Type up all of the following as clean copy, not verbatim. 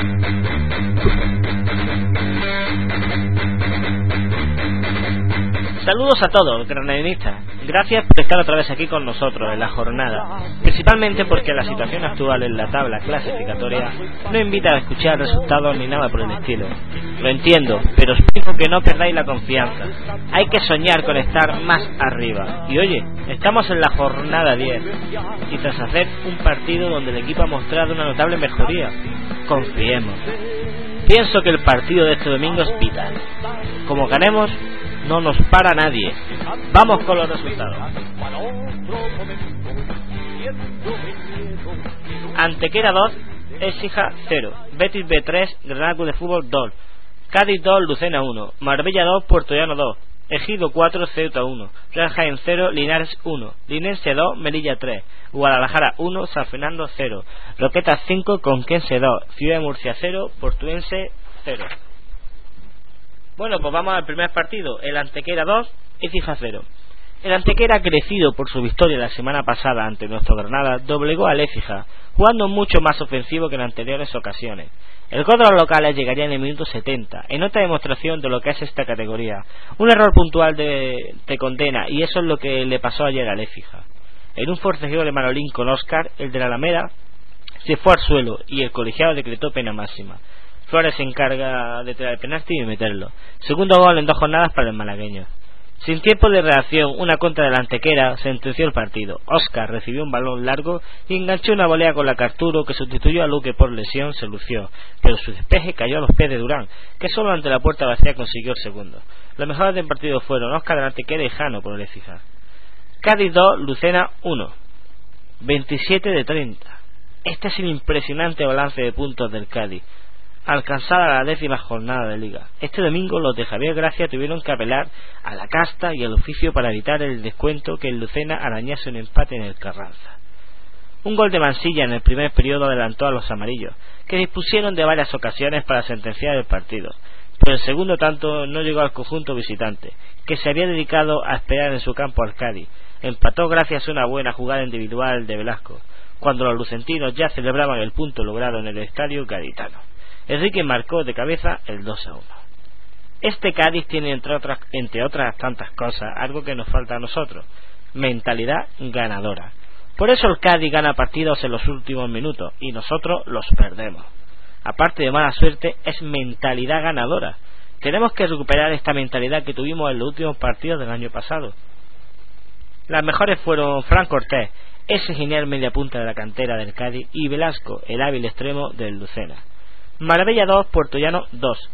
Saludos a todos, granadinistas. Gracias por estar otra vez aquí con nosotros en la jornada, principalmente porque la situación actual en la tabla clasificatoria no invita a escuchar resultados ni nada por el estilo. Lo entiendo, pero os pido que no perdáis la confianza. Hay que soñar con estar más arriba. Y oye, estamos en la jornada 10 y tras hacer un partido donde el equipo ha mostrado una notable mejoría, confiemos. Pienso que el partido de este domingo es vital. Como ganemos, no nos para nadie. Vamos con los resultados. Antequera 2, Écija 0, Betis B 3, Granada Club de Fútbol 2, Cádiz 2, Lucena 1, Marbella 2, Puertollano 2, Ejido 4, Ceuta 1, Real Jaén 0, Linares 1, Linense 2, Melilla 3, Guadalajara 1, San Fernando 0, Roquetas 5, Conquense 2, Ciudad de Murcia 0, Portuense 0. Bueno, pues vamos al primer partido, el Antequera 2, Écija 0. El Antequera, crecido por su victoria la semana pasada ante nuestro Granada, doblegó al Écija, jugando mucho más ofensivo que en anteriores ocasiones. El gol de los locales llegaría en el minuto 70, en otra demostración de lo que es esta categoría. Un error puntual te condena, y eso es lo que le pasó ayer al Écija. En un forcejeo de Manolín con Óscar, el de la Alameda se fue al suelo y el colegiado decretó pena máxima. Flores se encarga de tirar el penalti y meterlo. Segundo gol en 2 jornadas para el malagueño. Sin tiempo de reacción, una contra del Antequera sentenció el partido. Óscar recibió un balón largo y enganchó una volea con la Carturo, que sustituyó a Luque por lesión, se lució, pero su despeje cayó a los pies de Durán, que solo ante la puerta vacía consiguió el segundo. Los mejores del partido fueron Óscar del Antequera y Jano por el Écija. Cádiz 2, Lucena 1, 27 de 30. Este es el impresionante balance de puntos del Cádiz, alcanzada la 10ª jornada de liga. Este domingo los de Javier Gracia tuvieron que apelar a la casta y al oficio para evitar el descuento que el Lucena arañase un empate en el Carranza. Un gol de Mansilla en el primer periodo adelantó a los amarillos, que dispusieron de varias ocasiones para sentenciar el partido, pero el segundo tanto no llegó al conjunto visitante, que se había dedicado a esperar en su campo al Cádiz. Empató gracias a una buena jugada individual de Velasco, cuando los lucentinos ya celebraban el punto logrado en el estadio gaditano. Enrique marcó de cabeza el 2-1. Este Cádiz tiene entre otras tantas cosas algo que nos falta a nosotros: mentalidad ganadora. Por eso el Cádiz gana partidos en los últimos minutos y nosotros los perdemos. Aparte de mala suerte, es mentalidad ganadora. Tenemos que recuperar esta mentalidad que tuvimos en los últimos partidos del año pasado. Las mejores fueron Fran Cortés, ese genial mediapunta de la cantera del Cádiz, y Velasco, el hábil extremo del Lucena. Marbella 2, Puertollano 2.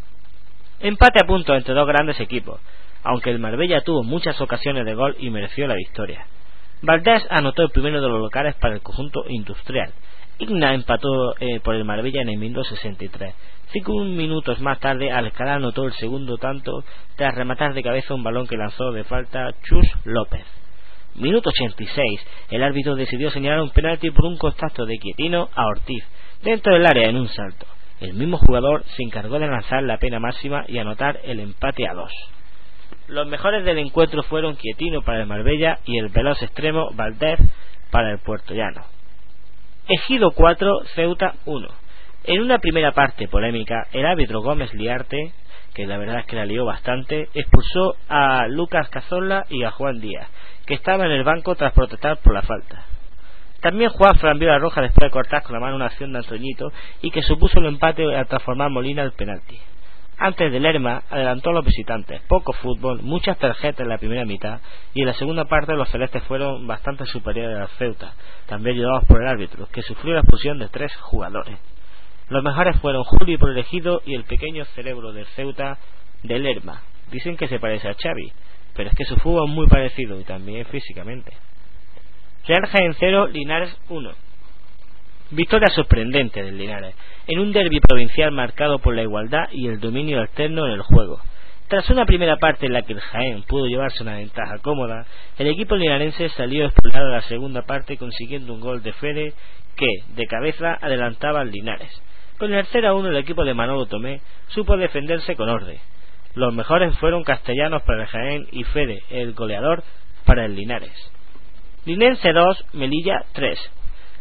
Empate a punto entre dos grandes equipos, aunque el Marbella tuvo muchas ocasiones de gol y mereció la victoria. Valdés anotó el primero de los locales para el conjunto industrial. Igna empató por el Marbella en el minuto 63. 5 minutos más tarde, Alcalá anotó el segundo tanto tras rematar de cabeza un balón que lanzó de falta Chus López. Minuto 86, el árbitro decidió señalar un penalti por un contacto de Quietino a Ortiz dentro del área en un salto. El mismo jugador se encargó de lanzar la pena máxima y anotar el empate a 2. Los mejores del encuentro fueron Quietino para el Marbella y el veloz extremo Valdés para el puertollano. Ejido 4, Ceuta 1. En una primera parte polémica, el árbitro Gómez Liarte, que la verdad es que la lió bastante, expulsó a Lucas Cazorla y a Juan Díaz, que estaba en el banco tras protestar por la falta. También Juan Fran vio la roja después de cortar con la mano una acción de Antoñito y que supuso el empate al transformar Molina el penalti. Antes de Lerma adelantó a los visitantes. Poco fútbol, muchas tarjetas en la primera mitad, y en la segunda parte los celestes fueron bastante superiores al Ceuta, también ayudados por el árbitro, que sufrió la expulsión de 3 jugadores. Los mejores fueron Julio por el Ejido y el pequeño cerebro del Ceuta de Lerma. Dicen que se parece a Xavi, pero es que su fútbol es muy parecido y también físicamente. Real Jaén 0, Linares 1. Victoria sorprendente del Linares, en un derbi provincial marcado por la igualdad y el dominio alterno en el juego. Tras una primera parte en la que el Jaén pudo llevarse una ventaja cómoda, el equipo linarense salió expulsado a la segunda parte consiguiendo un gol de Fede que, de cabeza, adelantaba al Linares. Con el 0-1 el equipo de Manolo Tomé supo defenderse con orden. Los mejores fueron Castellanos para el Jaén y Fede, el goleador, para el Linares. Linense 2, Melilla 3.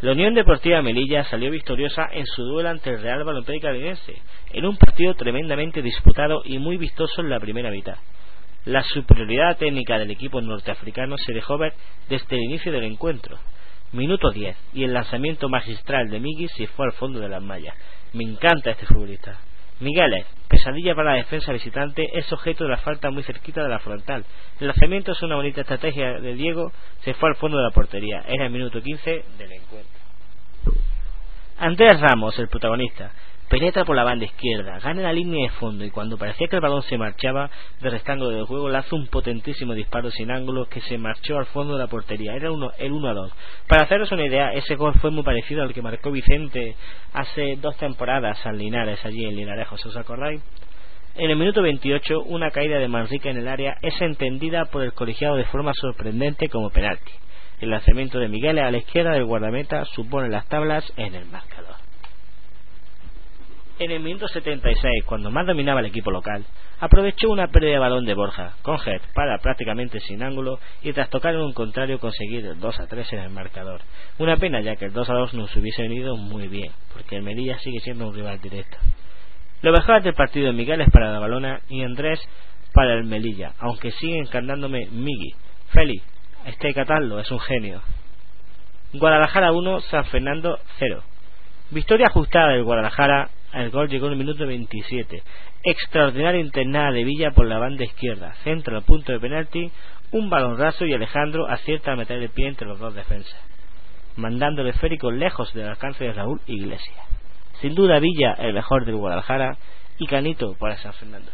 La Unión Deportiva Melilla salió victoriosa en su duelo ante el Real Balompié Calinense, en un partido tremendamente disputado y muy vistoso en la primera mitad. La superioridad técnica del equipo norteafricano se dejó ver desde el inicio del encuentro. Minuto 10 y el lanzamiento magistral de Migui se fue al fondo de las mallas. Me encanta este futbolista. Migueles, pesadilla para la defensa visitante, es objeto de la falta muy cerquita de la frontal. El lanzamiento es una bonita estrategia de Diego, se fue al fondo de la portería. Era el minuto 15 del encuentro. Andrés Ramos, el protagonista, penetra por la banda izquierda, gana la línea de fondo y cuando parecía que el balón se marchaba del rectángulo del juego, lanza un potentísimo disparo sin ángulo que se marchó al fondo de la portería. Era el 1-2. Para haceros una idea, ese gol fue muy parecido al que marcó Vicente hace 2 temporadas al Linares, allí en Linarejos, ¿os acordáis? En el minuto 28, una caída de Manrique en el área es entendida por el colegiado de forma sorprendente como penalti. El lanzamiento de Miguel a la izquierda del guardameta supone las tablas en el marcador. En el minuto 76, cuando más dominaba el equipo local, aprovechó una pérdida de balón de Borja. Conjer para prácticamente sin ángulo y tras tocar en un contrario conseguir el 2-3 en el marcador. Una pena, ya que el 2-2 nos hubiese venido muy bien, porque el Melilla sigue siendo un rival directo. Lo mejor del partido de Miguel es para la Balona y Andrés para el Melilla, aunque sigue encantándome Migui. Feli, este Cataldo es un genio. Guadalajara 1, San Fernando 0. Victoria ajustada del Guadalajara. El gol llegó en el minuto 27. Extraordinaria internada de Villa por la banda izquierda. Centra al punto de penalti. Un balón raso y Alejandro acierta a meter el pie entre los dos defensas, mandando el esférico lejos del alcance de Raúl Iglesias. Sin duda Villa el mejor del Guadalajara y Canito para San Fernando.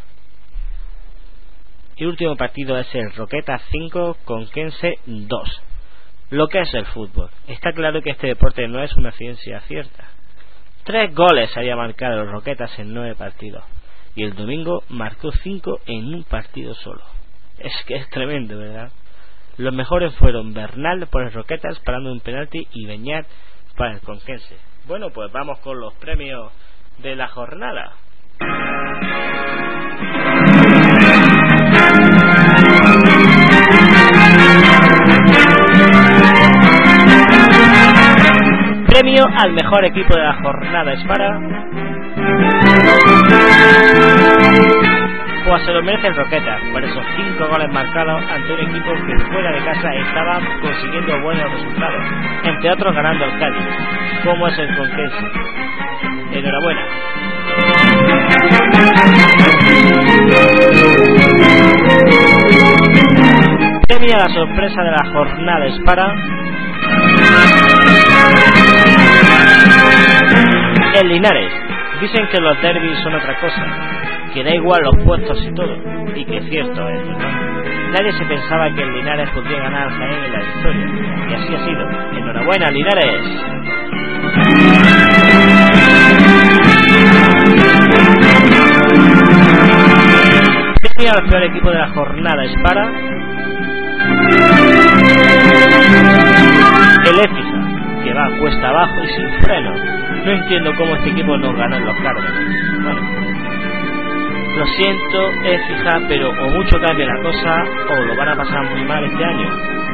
El último partido es el Roquetas 5 Conquense 2. Lo que es el fútbol. Está claro que este deporte no es una ciencia cierta. 3 goles había marcado los Roquetas en 9 partidos y el domingo marcó 5 en un partido solo. Es que es tremendo, ¿verdad? Los mejores fueron Bernal por el Roquetas parando un penalti y Beñat para el Conquense. Bueno, pues vamos con los premios de la jornada. Premio al mejor equipo de la jornada es para... Pues se lo merece el Roquetas por esos 5 goles marcados ante un equipo que fuera de casa estaba consiguiendo buenos resultados, entre otros ganando al Cádiz, como es el Conquense. Enhorabuena. Premio a la sorpresa de la jornada es para... el Linares. Dicen que los derbis son otra cosa, que da igual los puestos y todo, y que cierto es, ¿no? Nadie se pensaba que el Linares podría ganar al Jaén en la victoria, y así ha sido. Enhorabuena, Linares. Premio al peor equipo de la jornada es para el Écija, que va cuesta abajo y sin freno. No entiendo cómo este equipo nos gana en los Cárdenas. Bueno, lo siento, Écija, pero o mucho cambia la cosa o lo van a pasar muy mal este año.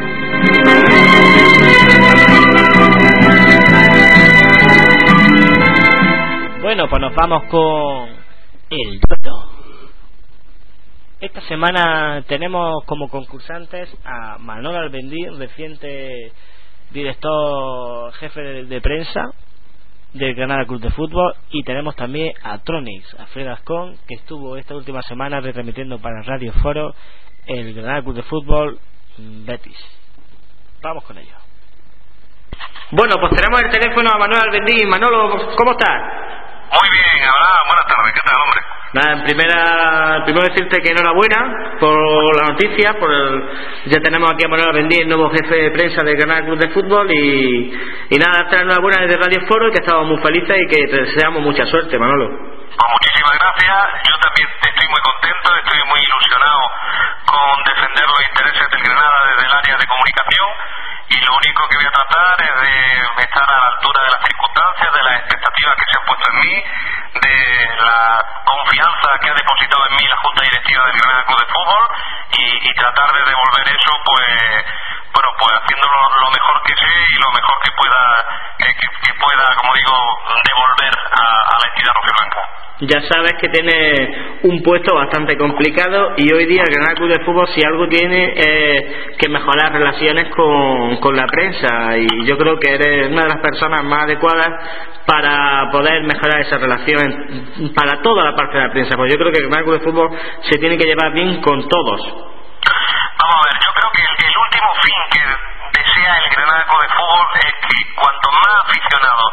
Bueno, pues nos vamos con el duelo. Esta semana tenemos como concursantes a Manolo Albendí, reciente director jefe de prensa del Granada Club de Fútbol, y tenemos también a Tronix, a Fred Ascón, que estuvo esta última semana retransmitiendo para Radio Foro el Granada Club de Fútbol Betis. Vamos con ello. Bueno, pues tenemos el teléfono a Manuel Albendí. Manolo, ¿cómo estás? Muy bien, Abraham, buenas tardes, ¿qué tal, hombre? Nada, primero decirte que enhorabuena por la noticia, ya tenemos aquí a Manuel Albendí, el nuevo jefe de prensa del Granada Club de Fútbol, y nada, darte la enhorabuena desde Radio Foro, que estamos muy felices y que te deseamos mucha suerte, Manolo. Pues muchísimas gracias, yo también estoy muy contento, estoy muy ilusionado con defender los intereses del Granada desde el área de comunicación, y lo único que voy a tratar es de estar a la altura de las circunstancias, de las expectativas que se han puesto en mí, de la confianza que ha depositado en mí la Junta Directiva del Granada Club de Fútbol, y tratar de devolver eso pues bueno, pues haciendo lo mejor que sé y lo mejor que pueda, como digo, devolver a la entidad rojiblanca. Ya sabes que tiene un puesto bastante complicado y hoy día el Granada Club de Fútbol, si algo tiene, es que mejorar relaciones con la prensa, y yo creo que eres una de las personas más adecuadas para poder mejorar esa relación para toda la parte de la prensa, porque yo creo que el Granada Club de Fútbol se tiene que llevar bien con todos. Vamos a ver, yo creo que el último fin que desea el Granada Club de Fútbol es que cuanto más aficionados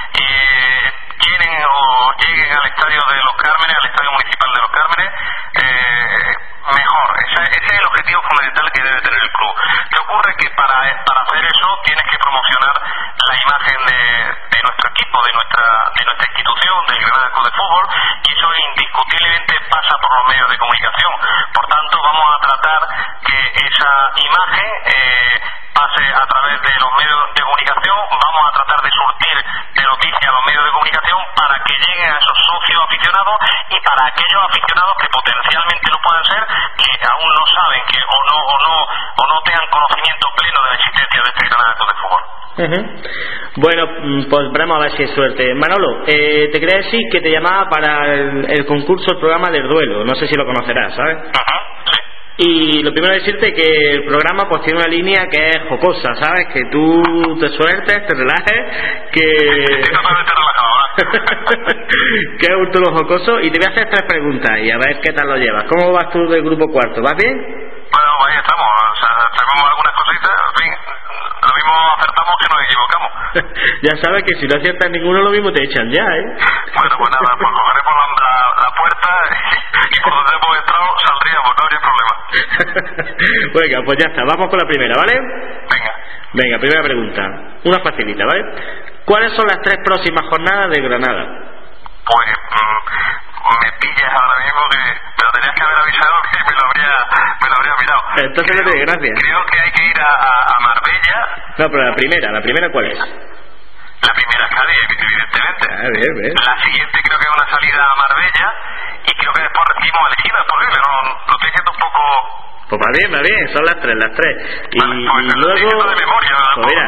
lleguen al estadio de Los Cármenes, al estadio municipal de Los Cármenes, mejor. Ese es el objetivo fundamental que debe tener el club. ¿Qué ocurre? Que para hacer eso tienes que promocionar la imagen de nuestro equipo, de nuestra institución, del Granada Club de Fútbol, y eso indiscutiblemente pasa por los medios de comunicación. Por tanto, vamos a tratar que esa imagen pase a través de los medios de comunicación. Vamos a tratar de surtir de noticias a los medios de comunicación para que lleguen a esos socios aficionados y para aquellos aficionados que potencialmente lo puedan ser, que aún no saben que o no tengan conocimiento pleno de la existencia de este Granada Club de Fútbol. Bueno, pues veremos a ver si es suerte. Manolo, te quería decir que te llamaba para el concurso, el programa del duelo. No sé si lo conocerás, ¿sabes? Sí. Y lo primero es decirte que el programa pues tiene una línea que es jocosa, ¿sabes? Que tú te sueltes, te relajes, que... Estoy totalmente relajado, que es un tono jocoso, y te voy a hacer 3 preguntas y a ver qué tal lo llevas. ¿Cómo vas tú del grupo cuarto? ¿Vas bien? Bueno, ahí estamos, o sea, sabemos algunas cositas, en fin, lo mismo acertamos que nos equivocamos. Ya sabes que si no aciertas ninguno, lo mismo te echan ya, ¿eh? Bueno, pues nada, pues cogeremos la puerta y por donde hemos entrado saldríamos, no habría problema. Venga, pues ya está, vamos con la primera, ¿vale? Venga, primera pregunta, una facilita, ¿vale? ¿Cuáles son las 3 próximas jornadas de Granada? Pues me pillas ahora mismo, que te lo tenías que haber avisado, que me lo habría mirado. Entonces no tiene gracia. Creo que hay que ir a Marbella. No, pero la primera ¿cuál es? La primera es Cádiz, evidentemente. Bien. La siguiente creo que es una salida a Marbella, y creo que después recibimos a Elegida, es posible, no, lo estoy diciendo un poco... Pues va bien, son las 3. Y, pues y luego... de memoria, pues mira,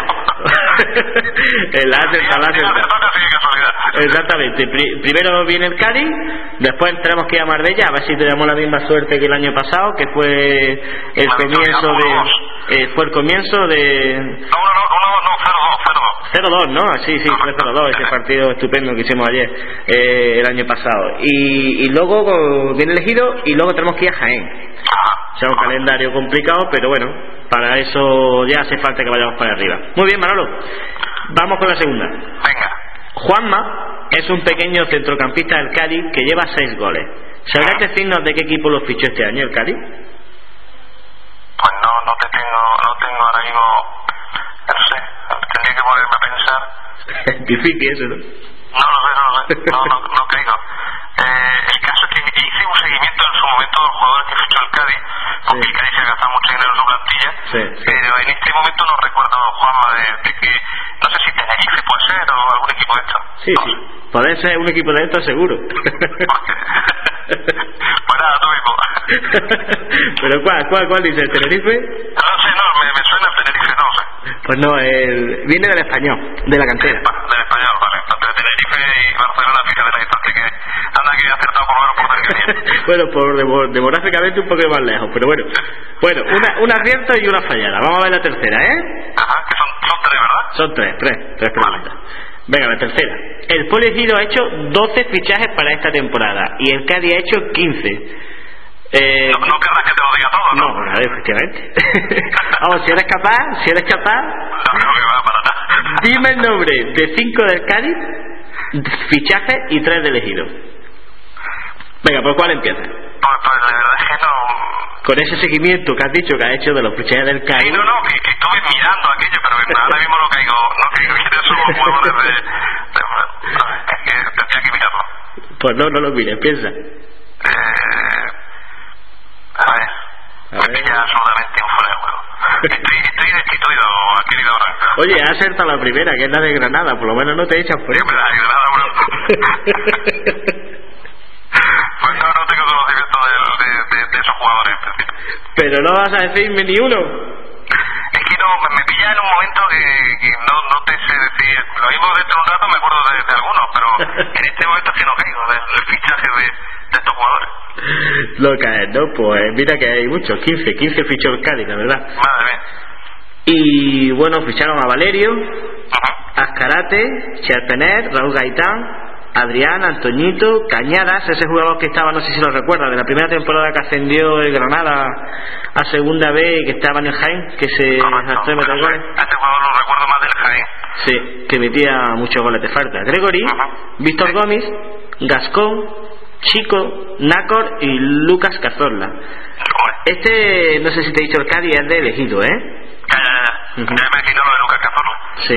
la acerta. Exactamente, primero viene el Cádiz, después tenemos que ir a Marbella, a ver si tenemos la misma suerte que el año pasado, que fue el comienzo de... fue el comienzo de... No, 0-2, ¿no? Sí, fue 0-2 ese partido estupendo que hicimos ayer, el año pasado. Y luego viene elegido y luego tenemos que ir a Jaén. O sea, un calendario complicado, pero bueno, para eso ya hace falta que vayamos para arriba. Muy bien, Manolo. Vamos con la segunda. Venga. Juanma es un pequeño centrocampista del Cádiz que lleva 6 goles. ¿Sabrás decirnos de qué equipo lo fichó este año el Cádiz? Pues no tengo ahora mismo, no sé, tendría que ponerme a pensar. Difícil eso, ¿no? No lo sé, no caigo. El caso es que hice un seguimiento en su momento de los jugadores que fichó el Cádiz, porque el Cádiz se ha gastado mucho dinero en su plantilla, pero en este momento no recuerdo, Juanma, de que, no sé si Tenerife puede ser o algún equipo de estos. Sí, puede ser un equipo de estos seguro. Pues nada, tú mismo. ¿Pero cuál dice? ¿El Tenerife? No sé, me suena el Tenerife, no sé. Pues no, viene del Español, de la cantera. Del Español, vale. Entre Tenerife y Barcelona, fíjate la distancia que anda, que he acertado por lo menos por cercanía. Bueno, demográficamente un poco más lejos, pero bueno. Bueno, un acierto y una fallada. Vamos a ver la tercera, ¿eh? Ajá, que son 3, ¿verdad? Son 3 preguntas. Venga, la tercera. El Poli Ejido ha hecho 12 fichajes para esta temporada y el Cádiz ha hecho 15. No querrás que te lo diga todo, ¿no? No, efectivamente. Vamos, si eres capaz. No creo que va para nada. Dime el nombre de 5 del Cádiz, fichajes, y 3 del Ejido. Venga, ¿por cuál empieza? Pues la verdad es que no... Con ese seguimiento que has dicho que has hecho de los fichajes del Cádiz... No, que estuve mirando aquello, pero ahora mismo no caigo bien en esos jugadores es que tendría que mirarlo. Pues no lo mires, piensa. A ver. Me pilla absolutamente un fuera de juego. Estoy destituido, querido Abraham. Oye, has acertado la primera, que es la de Granada, por lo menos no te echas por eso. Pues no tengo conocimiento de esos jugadores. Pero no vas a decirme ni uno. Es que no lo mismo dentro de un rato me acuerdo de algunos, pero en este momento sí no caigo del fichaje de estos jugadores. Lo que es, ¿no? Pues mira que hay muchos, 15 fichó el Cádiz, la verdad. Madre mía. Y bueno, ficharon a Valerio, Azcarate, Cherpener, Raúl Gaitán, Adrián, Antoñito, Cañadas, ese jugador que estaba, no sé si lo recuerda, de la primera temporada que ascendió el Granada a segunda B, que estaba en el Jaén, que se gastó en meter goles. Este jugador lo recuerdo más del Jaén. Sí, que metía muchos goles de falta. Gregory, Víctor Gómez, Gascón, Chico, Nácor y Lucas Cazorla. Este, no sé si te he dicho, el Cádiz es de elegido, ¿eh? Ya me imagino lo de Lucas Cazorla. Sí.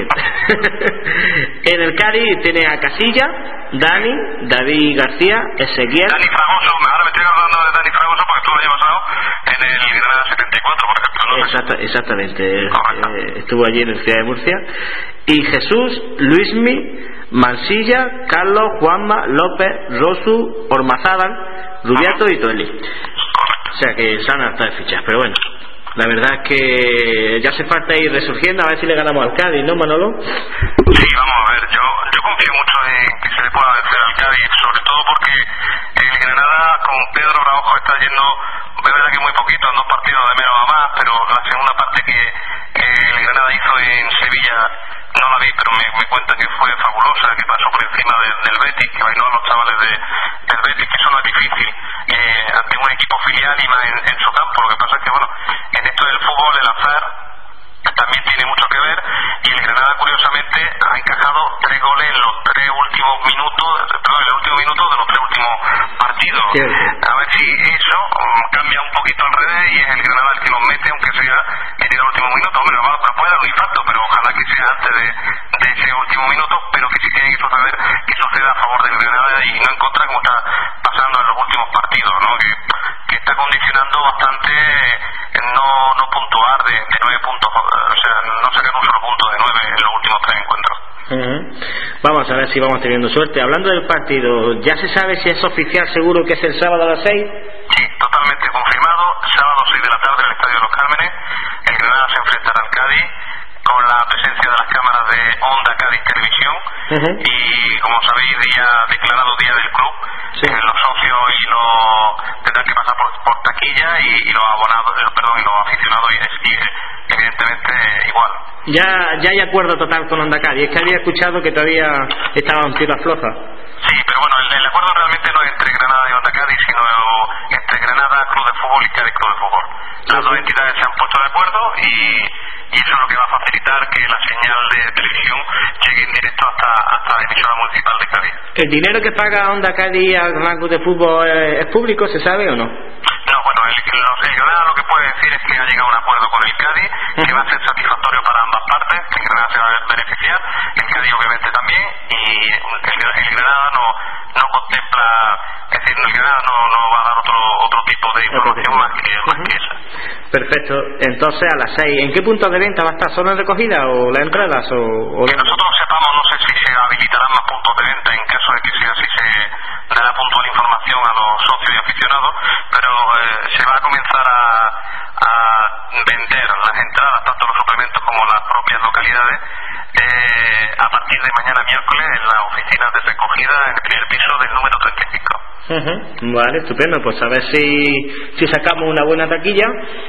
En el Cádiz tiene a Casilla, Dani, David García, Ezequiel. Dani Fragoso, ahora me estoy acordando de Dani Fragoso porque estuvo el año pasado en el Granada 74, por ejemplo, ¿no? Exactamente. Estuvo allí en el Ciudad de Murcia. Y Jesús, Luismi, Mansilla, Carlos, Juanma, López, Rosu, Ormazábal, Rubiato y Toeli. O sea que se han hartado de fichas, pero bueno. La verdad es que ya hace falta ir resurgiendo, a ver si le ganamos al Cádiz, ¿no, Manolo? Sí, vamos a ver, yo confío mucho en que se le pueda vencer al Cádiz, sobre todo porque el Granada con Pedro Braujo está yendo, de verdad que muy poquito, en 2 partidos de menos a más, pero la segunda parte que el Granada hizo en Sevilla, no la vi, pero me cuenta que fue fabulosa, que pasó por encima del Betis, que bailó a los chavales del Betis, que eso no es difícil ante un equipo filial y más en su campo. Lo que pasa es que, bueno, en esto del fútbol el azar también tiene mucho que ver, y el Granada curiosamente ha encajado 3 goles en los 3 últimos minutos, perdón, en el último minuto de los 3 últimos partidos. Sí. A ver si eso cambia un poquito al revés y es el Granada el que los mete, aunque sea en el último minuto. Hombre, nos puede dar un infarto, pero ojalá que sea antes de ese último minuto, pero que sí tiene que suceder, que suceda a favor del Granada y no en contra, como está pasando en los últimos partidos, ¿no? Que está condicionando bastante no puntuar de 9 puntos, o sea, no sacar un solo punto de 9 en los últimos 3 encuentros. Vamos a ver si vamos teniendo suerte. Hablando del partido, ¿ya se sabe si es oficial seguro que es el sábado a las 6? Sí, totalmente confirmado, sábado 6 de la tarde en el Estadio de los Cármenes. El Granada se enfrentará al Cádiz con la presencia de las cámaras de Onda Cádiz Televisión y, como sabéis, día declarado día del club. Los socios y tendrán que pasar por taquilla y los abonados, y los aficionados y evidentemente igual. Ya hay acuerdo total con Onda Cádiz. Es que había escuchado que todavía estaban tiras flojas. Sí, pero bueno, el acuerdo realmente no es entre Granada y Onda Cádiz, sino entre Granada Club de Fútbol y Cádiz Club de Fútbol. Las dos entidades se han puesto de acuerdo y eso es lo que va a facilitar que la señal de televisión llegue en directo hasta la emisora municipal de Cádiz. ¿El dinero que paga Onda Cádiz al Granada Club de Fútbol es público, se sabe o no? No, bueno, el Granada lo que puede decir es que ha llegado a un acuerdo con el Cádiz, que va a ser satisfactorio para ambas partes, que el Granada se va a beneficiar, el Cádiz obviamente también, y el Granada no contempla, es decir, el Granada no va a dar otro tipo de información más que esa. Perfecto, entonces a las 6, ¿en qué puntos de venta va a estar? ¿Solo en recogida o las entradas? Que nosotros sepamos, no sé si se habilitarán más puntos de venta en caso de que sea así, se dará puntual información a los socios y aficionados, pero se va a comenzar a vender las entradas, tanto los suplementos como las propias localidades, a partir de mañana miércoles en las oficinas de recogida en el primer piso del número 35. Vale, estupendo, pues a ver si sacamos una buena taquilla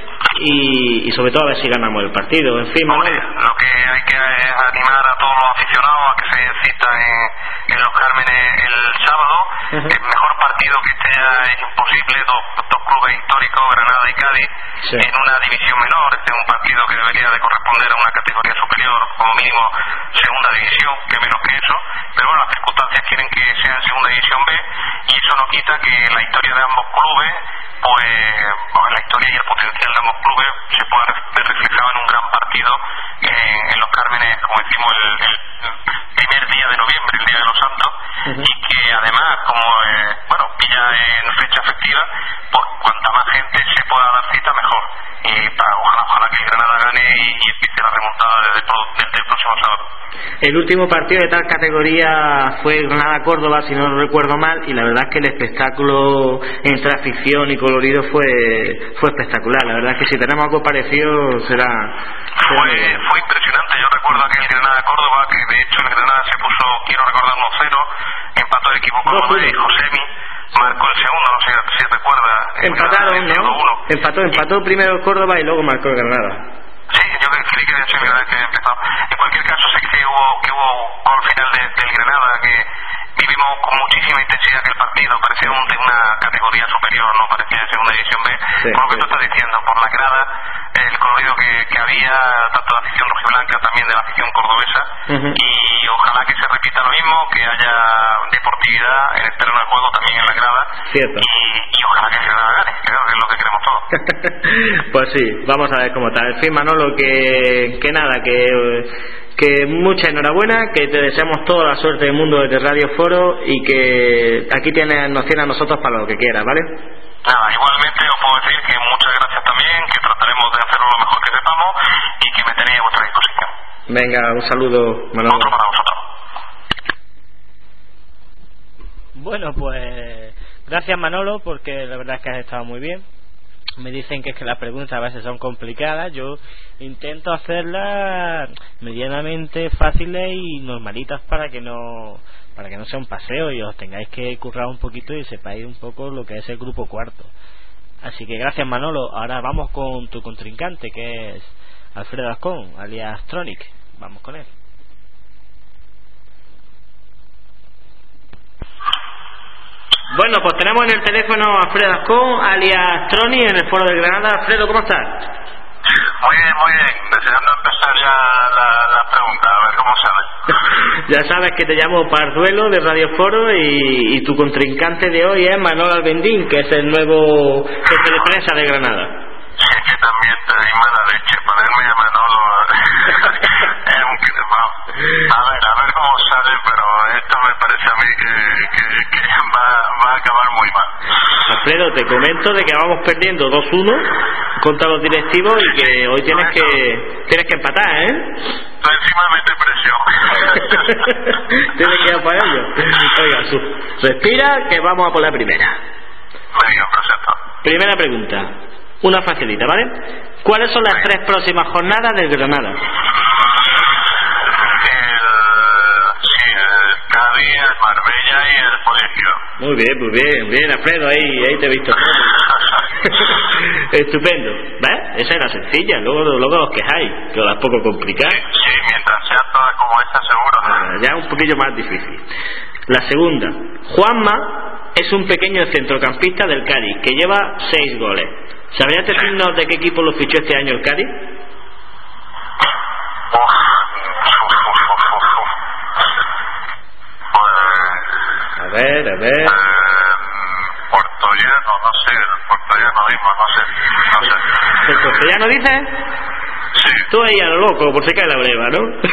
y sobre todo a ver si ganamos el partido. En fin, hombre, lo que hay que es animar a todos los aficionados a que se den cita en los Cármenes el sábado. El mejor partido que este ya es imposible, dos clubes históricos, Granada y Cádiz, en una división menor. Este es un partido que debería de corresponder a una categoría superior, como mínimo segunda división, que menos que eso, pero bueno, las circunstancias quieren que sea en segunda división B, y eso no quita que la historia de ambos clubes, pues la historia y el potencial de ambos clubes se pueda ver reflejado en un gran partido en los Cármenes, como decimos, el primer día de noviembre, el Día de los Santos, y que además, como pilla en fecha efectiva, pues cuanta más gente se pueda dar cita mejor, y ojalá que el Granada gane y empiece la remontada desde el próximo sábado. El último partido de tal categoría fue Granada-Córdoba, si no recuerdo mal, y la verdad es que el espectáculo entre afición y colorido fue espectacular. La verdad es que si tenemos algo parecido será fue impresionante. interesante. Yo recuerdo aquel Granada-Córdoba, que de hecho el Granada se puso, quiero recordar, 1-0, empató el equipo cordobés y Josemi marcó el segundo, no sé si recuerda. Empataron, ¿no? Empató primero el Córdoba y luego marcó el Granada. Sí, yo creí que empezó. En cualquier caso, sé que hubo gol final del Granada, que vivimos con muchísima intensidad aquel partido, parecía de una categoría superior, no parecía de segunda división B, por lo que tú estás diciendo, por la grada, el colorido que había, tanto de la afición rojiblanca, también de la afición cordobesa, y ojalá que se repita lo mismo, que haya deportividad en el terreno de juego, también en la grada, y ojalá que se gane, creo que es lo que queremos todos. Pues sí, vamos a ver cómo está. En fin, Manolo, que nada, que mucha enhorabuena, que te deseamos toda la suerte del mundo desde Radio Foro y que aquí nos tiene a nosotros para lo que quieras, ¿vale? Nada, igualmente os puedo decir que muchas gracias también, que trataremos de hacerlo lo mejor que sepamos y que me tenéis a vuestra disposición. Venga, un saludo, Manolo. Otro para vosotros. Bueno, pues gracias, Manolo, porque la verdad es que has estado muy bien. Me dicen que es que las preguntas a veces son complicadas. Yo intento hacerlas medianamente fáciles y normalitas para que no sea un paseo y os tengáis que currar un poquito y sepáis un poco lo que es el grupo cuarto. Así que gracias, Manolo. Ahora vamos con tu contrincante, que es Alfredo Ascón, alias Tronic. Vamos con él. Bueno, pues tenemos en el teléfono a Alfredo Ascón, alias Troni, en el Foro de Granada. Alfredo, ¿cómo estás? Muy bien. Deseando empezar ya la pregunta, a ver cómo sale. Ya sabes que te llamo Parzuelo de Radio Foro y tu contrincante de hoy es Manolo Albendín, que es el nuevo jefe de prensa de Granada. Sí, que también te doy mala leche, ponerme a Manolo es un a ver cómo sale, pero esto me parece a mí que va a acabar muy mal. Alfredo, te comento de que vamos perdiendo 2-1 contra los directivos y que hoy tienes que empatar, ¿eh? Tú encima mete presión. Tienes que ir a para ello. Oiga, respira, que vamos a por la primera. Venga, perfecto. Primera pregunta, una facilita, ¿vale? ¿Cuáles son las 3 próximas jornadas del Granada? El Cádiz, el Marbella y el Colegio. Muy bien, Alfredo, ahí te he visto. Estupendo, ¿ves? Esa era sencilla, luego os quejáis, que os la es poco complicada. Sí, mientras sean todas como esta, seguro. Ya un poquillo más difícil. La segunda, Juanma es un pequeño centrocampista del Cádiz que lleva 6 goles. ¿Sabrías decirnos de qué equipo lo fichó este año el Cádiz? A ver. Puertollano, no sé, el Puertollano mismo, no sé. ¿El Puertollano dices? Sí. Tú ahí a lo loco, por si cae la breva, ¿no?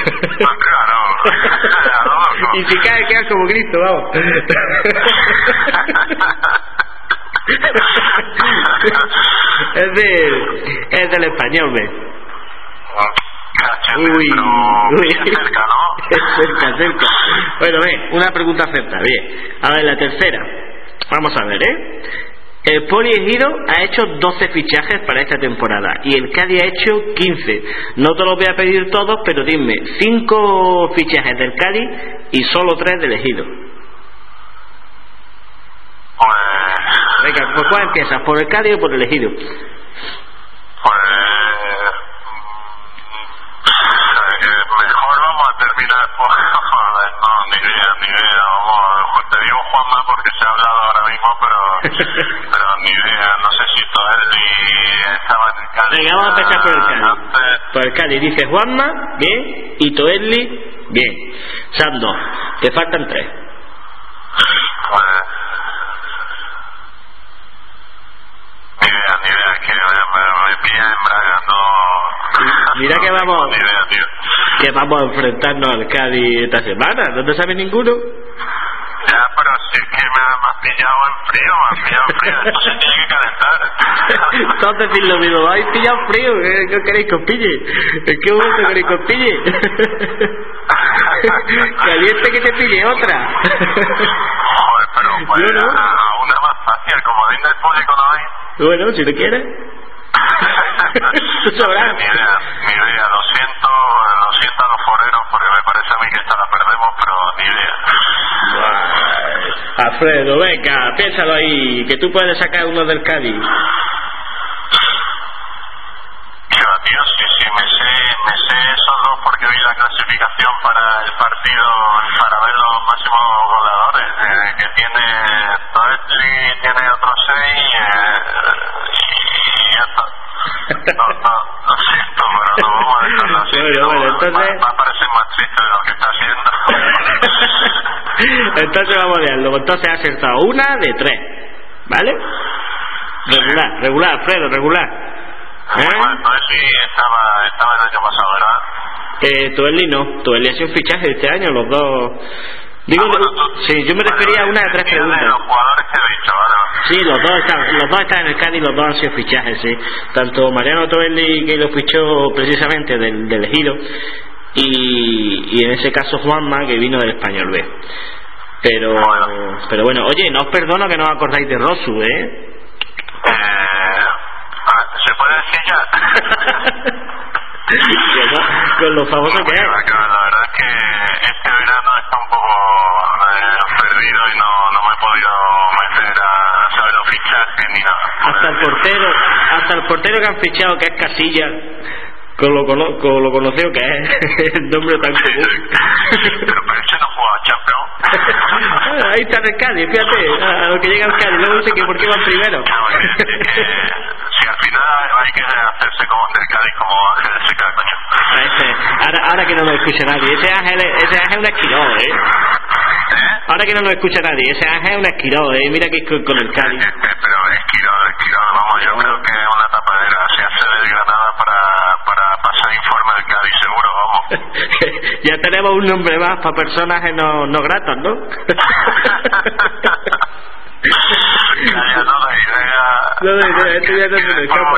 Claro. Y si cae, queda como Cristo, vamos. Es del Español, ¿ves? Uy. Cerca, ¿no? Cerca. Bueno, una pregunta acertada, bien. A ver, la tercera. Vamos a ver, El Poli Ejido ha hecho 12 fichajes para esta temporada y el Cádiz ha hecho 15. No te los voy a pedir todos, pero dime 5 fichajes del Cádiz y solo 3 del Ejido. Venga, ¿por cuál empiezas? ¿Por el Cádiz o por el Ejido? Mejor vamos a terminar por... No, ni idea. Vamos, te digo Juanma porque se ha hablado ahora mismo, pero ni idea. No sé si Toelli estaba en el Cádiz. Venga, vamos a empezar por el Cádiz. Por el Cádiz dice Juanma, bien, y Toelli, bien. Son 2. Te faltan 3. Ni idea, que me pilla embragando. Mira que vamos, ni idea, tío. Que vamos a enfrentarnos al Cádiz esta semana. ¿No te sabe ninguno? Ya, pero si es que me has pillado en frío. Esto se tiene que calentar. Entonces, si lo mismo, habéis pillado frío. ¿Qué queréis que os pille? ¿En qué momento queréis que os pille? Caliente que te pille otra. Joder, pero pues una más fácil, como dice el público, ¿no hay? Bueno, si lo quieres. Ni idea, lo siento a los foreros porque me parece a mí que esta la perdemos, pero ni idea. Alfredo, venga, piénsalo ahí, que tú puedes sacar uno del Cádiz. Tío, sí, me sé esos dos porque vi la clasificación para el partido, para ver los máximos goleadores, que tiene Toetli, tiene otros 6 y ya está. Lo siento, pero no vamos a dejarlo así. Bueno, entonces... va a parecer más triste de lo que está haciendo. Entonces vamos a verlo. Entonces ha acertado una de 3, ¿vale? Regular, Alfredo, regular. Entonces sí, estaba el año pasado, ¿verdad? Toelli no, Toelli ha sido un fichaje este año, los dos. Digo, sí, yo me refería a una de 3 preguntas. Los jugadores que he dicho, ¿vale? Sí, los dos están en el Cádiz, los dos han sido fichajes, sí. Tanto Mariano Toelli, que lo fichó precisamente del Ejido, y en ese caso Juanma, que vino del Español B. Pero bueno, oye, no os perdono que no os acordáis de Rosu, ¿se puede decir ya? Con lo famoso que es. La verdad es que este verano está un poco perdido y no me he podido meter a saber los fichajes ni nada. Hasta el portero que han fichado, que es Casilla, con lo conocido que es el nombre tan común. Pero ese no juega a Champions. Ahí está el Cádiz, fíjate, a lo que llega el Cádiz, luego dice que por qué van primero. Si al final hay que hacerse como del Cádiz como Ángel de Seca, coño. Ahora que no lo escucha nadie, ese Ángel es un esquiró, Ahora que no lo escucha nadie, ese Ángel es un esquiró, mira que con el Cádiz. Pero esquiró, vamos, yo creo que es una tapadera, se hace de Granada para pasar informe del Cádiz, seguro, vamos. Ya tenemos un nombre más para personajes no gratos, ¿no? No da idea, esto ya no se me escapa.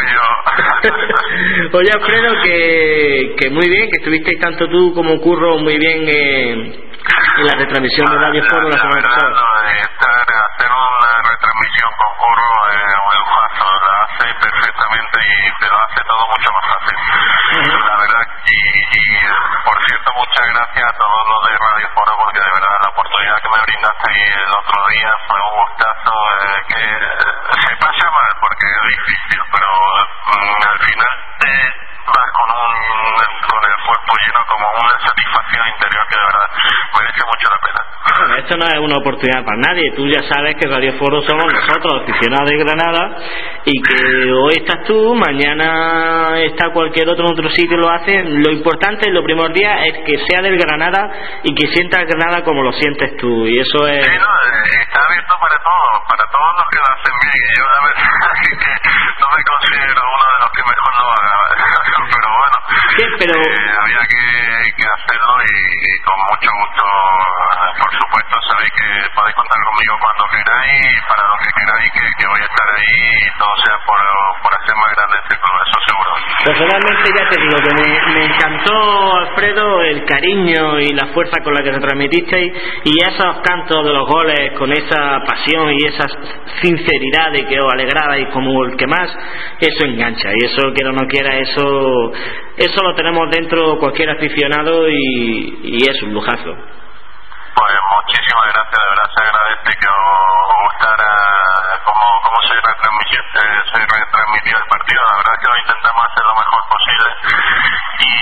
Oye, Alfredo, que muy bien, que estuvisteis tanto tú como Curro muy bien en la retransmisión de Radio Foro la semana pasada. Hacer una retransmisión con Curro es un lujazo, la hace perfectamente y te lo hace todo mucho más fácil. La verdad, y por cierto, muchas gracias a todos los de Radio Foro porque de verdad la oportunidad que me brindasteis el otro día fue un gustazo, que se pasa mal porque es difícil, pero al final vas con el cuerpo lleno como una satisfacción interior que de verdad merece mucho la pena. Bueno, esto no es una oportunidad para nadie. Tú ya sabes que Radio Foro somos nosotros, aficionados de Granada, y que hoy estás tú, mañana está cualquier otro en otro sitio lo hace. Lo importante, lo primordial es que sea del Granada y que sientas Granada como lo sientes tú, y eso es... Sí, está abierto para todos los que lo hacen bien. Yo la verdad es que no me considero uno de los que mejor lo haga, pero bueno, sí, había que hacerlo y con mucho gusto, por supuesto, sabéis que podéis contar conmigo cuando queráis, para lo que queráis, que voy a estar ahí y todo sea por hacer más grande este club, eso seguro. Personalmente ya te digo que me encantó, Alfredo, el cariño y la fuerza con la que se transmitisteis, y esos cantos de los goles con esa pasión y esa sinceridad de que os alegrabais como el que más, eso engancha, y eso, quiera o no quiera, eso lo tenemos dentro cualquier aficionado, y es un lujazo. Pues muchísimas gracias, de verdad se agradece que os gustara cómo se retransmitió el partido. La verdad es que lo intentamos hacer lo mejor posible y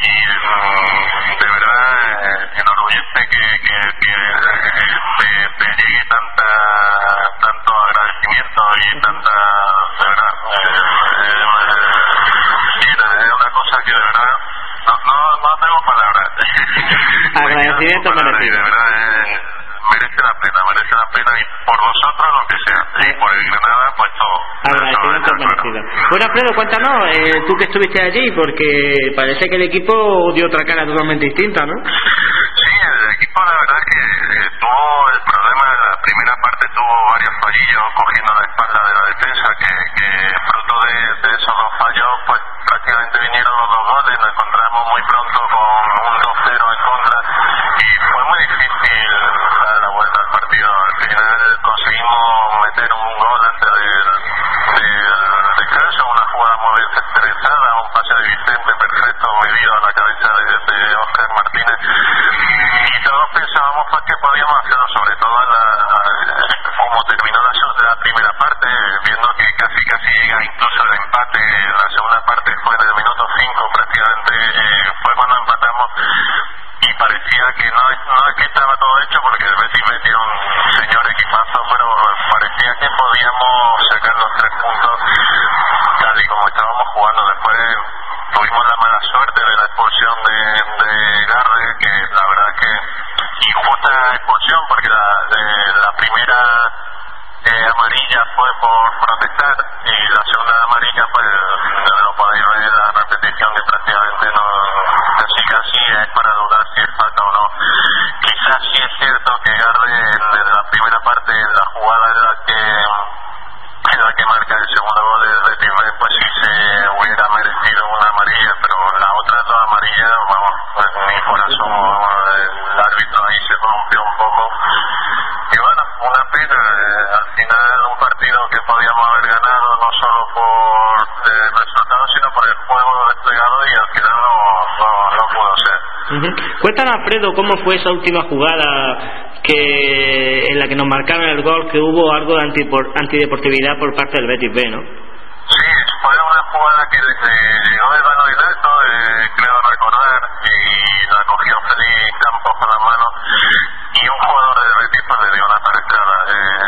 de verdad enorgullece que me llegue tanto agradecimiento y tanta, de verdad, es una cosa que de verdad no tengo palabras. Agradecimiento merecido. De verdad merece la pena y por vosotros lo que sea, y por el Granada pues todo. Agradecimiento merecido. Bueno, Alfredo, cuéntanos, tú que estuviste allí, porque parece que el equipo dio otra cara totalmente distinta, ¿no? Sí, el equipo la verdad es que tuvo el problema, la primera parte tuvo varios fallillos cogiendo la espalda de la defensa, que fruto de esos dos fallos pues prácticamente vinieron los dos goles, nos encontramos muy pronto con un 2-0 en contra y fue muy difícil dar la vuelta al partido. Al final conseguimos meter un gol antes del descanso, una jugada muy bien centralizada defensa de Óscar Martínez, y todos pensábamos pues que podíamos hacerlo, sobre todo como terminó la primera parte, viendo que casi llega incluso el empate. La segunda parte fue en el minuto 5 prácticamente, fue cuando empatamos, y parecía que no es que estaba todo hecho, porque el Betis metió un señor equipazo, pero parecía que podíamos sacar los 3 puntos tal y como estábamos jugando. Después tuvimos la mala suerte de la expulsión de Garde, que la verdad que injusta expulsión, porque la primera amarilla fue por protestar, y la segunda amarilla pues lo podéis ver en la repetición, que prácticamente no, casi es para dudar si es falta o no. Quizás sí es cierto que Garde en la primera parte, en la jugada en la que marca el segundo gol de Timber, pues sí se hubiera merecido una amarilla, pero las otras 2 amarillas, vamos, pues ni por eso el árbitro ahí se rompió un poco. Y bueno, una pena, al final un partido que podíamos haber ganado no solo por el resultado, sino por el juego desplegado, y al final no pudo ser. Cuéntanos, Alfredo, cómo fue esa última jugada en la que nos marcaron el gol, que hubo algo de antideportividad por parte del Betis B, ¿no? Sí, fue una jugada que llegó el balón en alto, creo recordar, y la cogió Félix Campos con la mano, y un jugador del Betis pues le dio una tarjeta.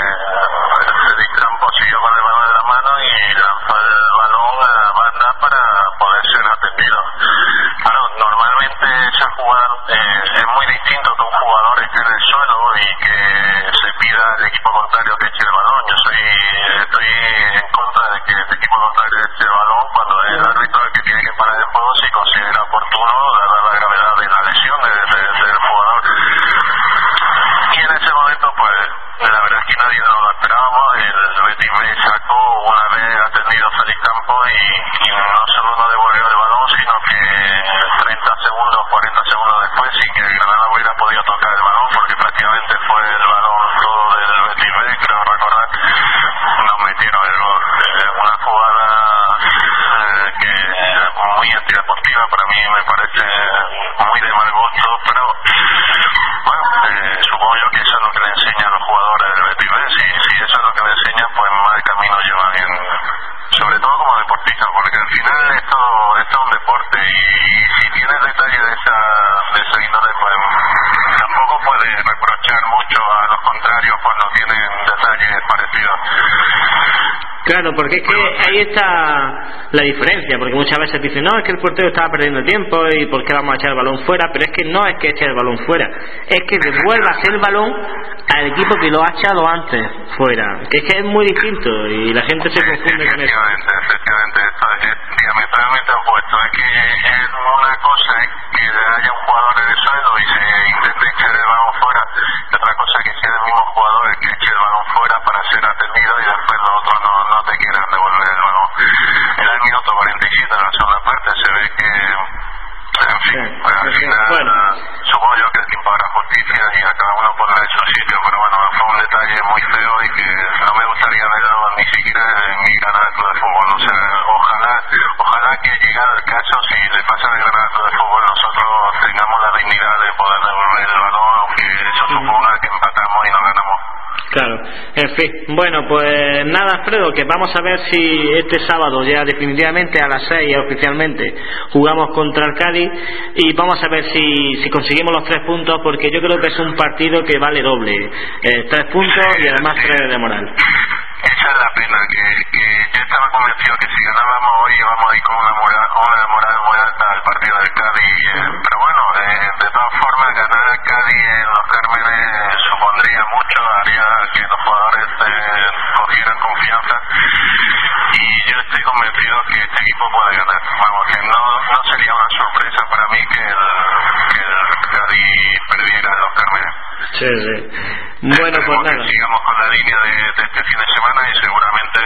Félix Campos siguió con el balón en la mano y lanzó el balón a la banda para poder ser atendido. Claro, normalmente esa jugada es muy distinto que un jugador esté en el suelo y que se pida al equipo contrario que eche el balón. Yo estoy en contra de que el equipo contrario eche el balón cuando el árbitro es el que tiene que parar el juego si considera oportuno, dada la gravedad de la lesión del jugador. Y en ese momento pues la verdad es que nadie nos lo esperábamos. El Betis me sacó una vez atendido Félix Campos, y no solo no devolvió el balón, sino que 30 segundos, 40 segundos después, sin que el Granada hubiera podido tocar el balón, porque prácticamente fue el balón todo del Betis B, creo recordar, nos metieron el gol. Una jugada que es muy antideportiva, para mí me parece muy de mal gusto, pero bueno, supongo yo que eso es lo que le enseñan los jugadores del Betis B. Si eso es lo que le enseñan, pues mal camino llevan, sobre todo como deportistas, porque al final esto es un deporte, y si tienes detalles de esa índole, pues tampoco puedes reprochar mucho a los contrarios cuando tienen detalles parecidos. Claro, porque es que ahí está la diferencia, porque muchas veces dicen, no, es que el portero estaba perdiendo tiempo y por qué vamos a echar el balón fuera, pero es que no es que eche el balón fuera, es que devuelvas el balón al equipo que lo ha echado antes fuera, que es muy distinto, y la gente se confunde con eso. Efectivamente, esto es diametralmente opuesto. Es que es una cosa es que haya un jugador en el suelo y se intente echar el balón fuera, y otra cosa es que sea el mismo jugador el que eche el balón fuera para ser atendido, y después los otros no te quieran devolver el balón. Era el minuto 47 de la segunda parte, se ve que, en fin, al final supongo yo que el tiempo hará justicia y a cada uno pondrá en su sitio, pero bueno, fue un detalle muy feo y que no me gustaría verlo ni siquiera en mi Granada Club de Fútbol. O sea, ojalá que llegado el caso, si le pasa al Granada Club de Fútbol, nosotros tengamos la dignidad de poder devolver el balón, aunque eso suponga que empatamos y no ganamos. Claro, en fin, bueno, pues nada, Alfredo, que vamos a ver si este sábado ya definitivamente a las 6 oficialmente jugamos contra el Cádiz, y vamos a ver si conseguimos los 3 puntos, porque yo creo que es un partido que vale doble, 3 puntos y además 3 de moral. Esa es la pena, que yo estaba convencido que si ganábamos hoy íbamos a ir con una moral muy alta al partido del Cádiz, pero bueno, de todas formas ganar al Cádiz en los Cármenes supondría mucho, haría que los jugadores cogieran confianza, y yo estoy convencido que este equipo puede ganar. Vamos, que no sería una sorpresa para mí que el Cádiz perdiera en los Cármenes. Sí. Bueno, pues nada, sigamos con la línea de este fin de semana, y seguramente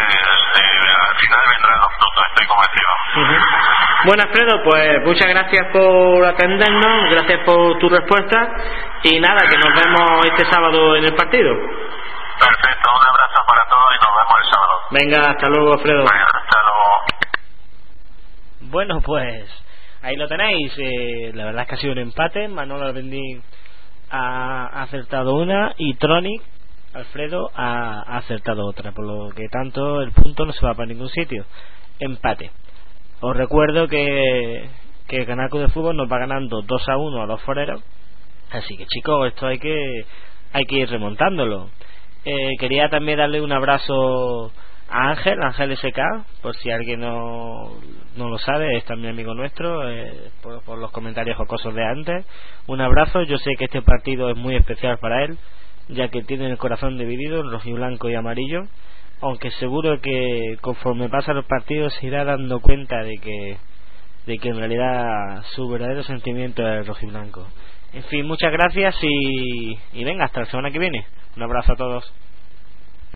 al final vendrán los frutos, estoy convencido. Bueno, Alfredo, pues muchas gracias por atendernos, gracias por tu respuesta, y nada, que nos vemos este sábado en el partido. Perfecto, un abrazo para todos y nos vemos el sábado. Venga, hasta luego, Alfredo. Venga, hasta luego. Bueno, pues ahí lo tenéis. La verdad es que ha sido un empate. Manolo Albendín ha acertado una y Tronic Alfredo ha acertado otra, por lo que tanto el punto no se va para ningún sitio. Empate. Os recuerdo que el Canal Club de Fútbol nos va ganando 2-1 a los foreros, así que chicos, esto hay que ir remontándolo. Quería también darle un abrazo a Ángel SK, por si alguien no lo sabe, es también amigo nuestro, por los comentarios jocosos de antes. Un abrazo. Yo sé que este partido es muy especial para él, ya que tiene el corazón dividido en rojiblanco y amarillo, aunque seguro que conforme pasan los partidos se irá dando cuenta de que en realidad su verdadero sentimiento es el rojiblanco. En fin, muchas gracias y venga, hasta la semana que viene. Un abrazo a todos.